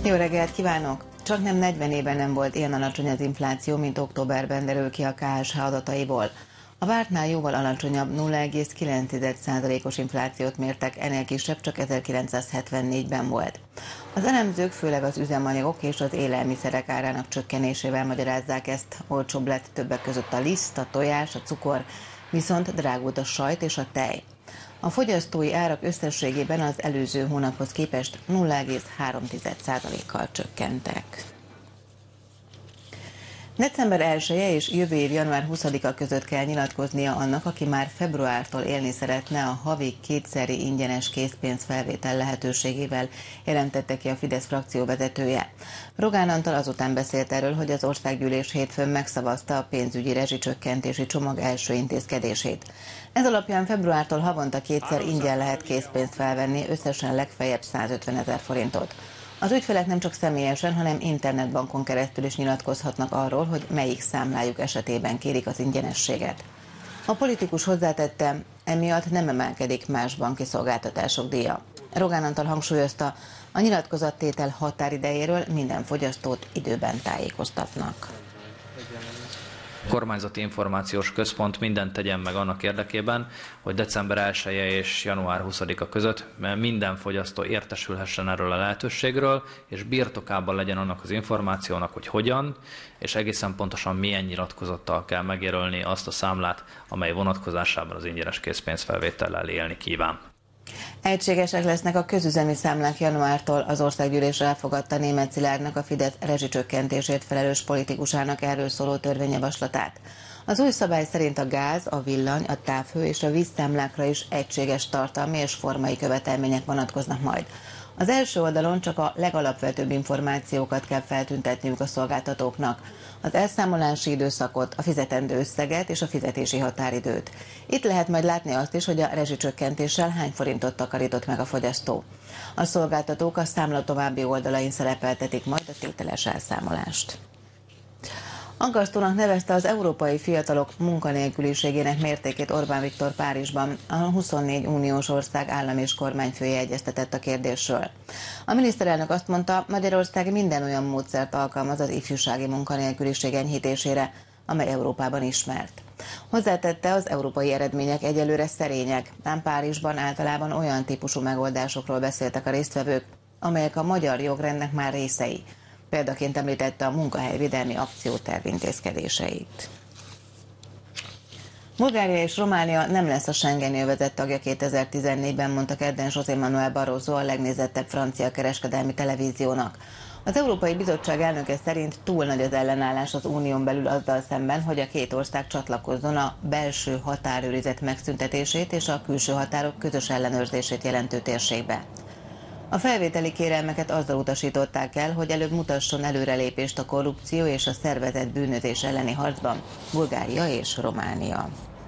Jó reggelt kívánok! Csak nem 40 éve nem volt ilyen alacsony az infláció, mint októberben derül ki a KSH adataiból. A vártnál jóval alacsonyabb 0,9%-os inflációt mértek, ennél kisebb csak 1974-ben volt. Az elemzők főleg az üzemanyagok és az élelmiszerek árának csökkenésével magyarázzák ezt. Olcsóbb lett többek között a liszt, a tojás, a cukor, viszont drágult a sajt és a tej. A fogyasztói árak összességében az előző hónaphoz képest 0,3%-kal csökkentek. December 1-e és jövő év január 20-a között kell nyilatkoznia annak, aki már februártól élni szeretne a havi kétszeri ingyenes készpénzfelvétel lehetőségével, jelentette ki a Fidesz frakció vezetője. Rogán Antal azután beszélt erről, hogy az országgyűlés hétfőn megszavazta a pénzügyi rezsicsökkentési csomag első intézkedését. Ez alapján februártól havonta kétszer ingyen lehet készpénzt felvenni, összesen legfeljebb 150 000 forintot. Az ügyfelek nem csak személyesen, hanem internetbankon keresztül is nyilatkozhatnak arról, hogy melyik számlájuk esetében kérik az ingyenességet. A politikus hozzátette, emiatt nem emelkedik más banki szolgáltatások díja. Rogán Antal hangsúlyozta, a nyilatkozattétel határidejéről minden fogyasztót időben tájékoztatnak. Kormányzati Információs Központ mindent tegyen meg annak érdekében, hogy december 1-e és január 20-a között minden fogyasztó értesülhessen erről a lehetőségről, és birtokában legyen annak az információnak, hogy hogyan, és egészen pontosan milyen nyilatkozattal kell megjelölni azt a számlát, amely vonatkozásában az ingyenes készpénzfelvétellel élni kíván. Egységesek lesznek a közüzemi számlák januártól, az országgyűlés elfogadta Németh Szilárdnak, a Fidesz rezsicsökkentését felelős politikusának erről szóló törvényjavaslatát. Az új szabály szerint a gáz, a villany, a távhő és a vízszámlákra is egységes tartalmi és formai követelmények vonatkoznak majd. Az első oldalon csak a legalapvetőbb információkat kell feltüntetniük a szolgáltatóknak, az elszámolási időszakot, a fizetendő összeget és a fizetési határidőt. Itt lehet majd látni azt is, hogy a rezsicsökkentéssel hány forintot takarított meg a fogyasztó. A szolgáltatók a számla további oldalain szerepeltetik majd a tételes elszámolást. Aggasztónak nevezte az európai fiatalok munkanélküliségének mértékét Orbán Viktor Párizsban. A 24 uniós ország állam és kormányfője egyeztetett a kérdésről. A miniszterelnök azt mondta, Magyarország minden olyan módszert alkalmaz az ifjúsági munkanélküliség enyhítésére, amely Európában ismert. Hozzátette, az európai eredmények egyelőre szerények, ám Párizsban általában olyan típusú megoldásokról beszéltek a résztvevők, amelyek a magyar jogrendnek már részei. Példaként említette a munkahelyvédelmi akcióterv intézkedéseit. Bulgária és Románia nem lesz a Schengeni övezet tagja 2014-ben, mondta kedden José Manuel Barroso, a legnézettebb francia kereskedelmi televíziónak. Az Európai Bizottság elnöke szerint túl nagy az ellenállás az unión belül azzal szemben, hogy a két ország csatlakozzon a belső határőrizet megszüntetését és a külső határok közös ellenőrzését jelentő térségbe. A felvételi kérelmeket azzal utasították el, hogy előbb mutasson előrelépést a korrupció és a szervezett bűnözés elleni harcban Bulgária és Románia.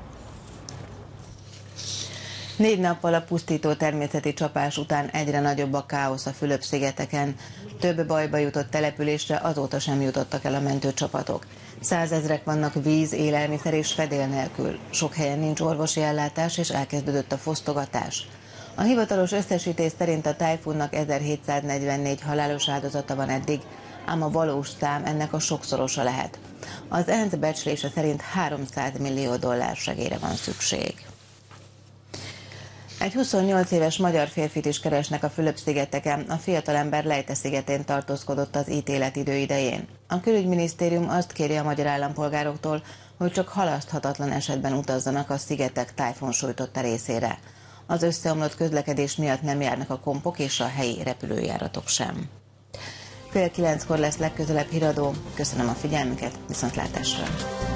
4 nappal a pusztító természeti csapás után egyre nagyobb a káosz a Fülöp-szigeteken. Több bajba jutott településre azóta sem jutottak el a mentőcsapatok. 100 000 vannak víz, élelmiszer és fedél nélkül. Sok helyen nincs orvosi ellátás és elkezdődött a fosztogatás. A hivatalos összesítés szerint a tájfunnak 1744 halálos áldozata van eddig, ám a valós szám ennek a sokszorosa lehet. Az ENSZ becslése szerint $300 millió segélyre van szükség. Egy 28 éves magyar férfit is keresnek a Fülöp-szigeteken, a fiatalember Leyte szigetén tartózkodott az ítéletidő idején. A külügyminisztérium azt kéri a magyar állampolgároktól, hogy csak halaszthatatlan esetben utazzanak a szigetek tájfun sújtotta részére. Az összeomlott közlekedés miatt nem járnak a kompok és a helyi repülőjáratok sem. 8:30 lesz legközelebb híradó. Köszönöm a figyelmüket, viszontlátásra!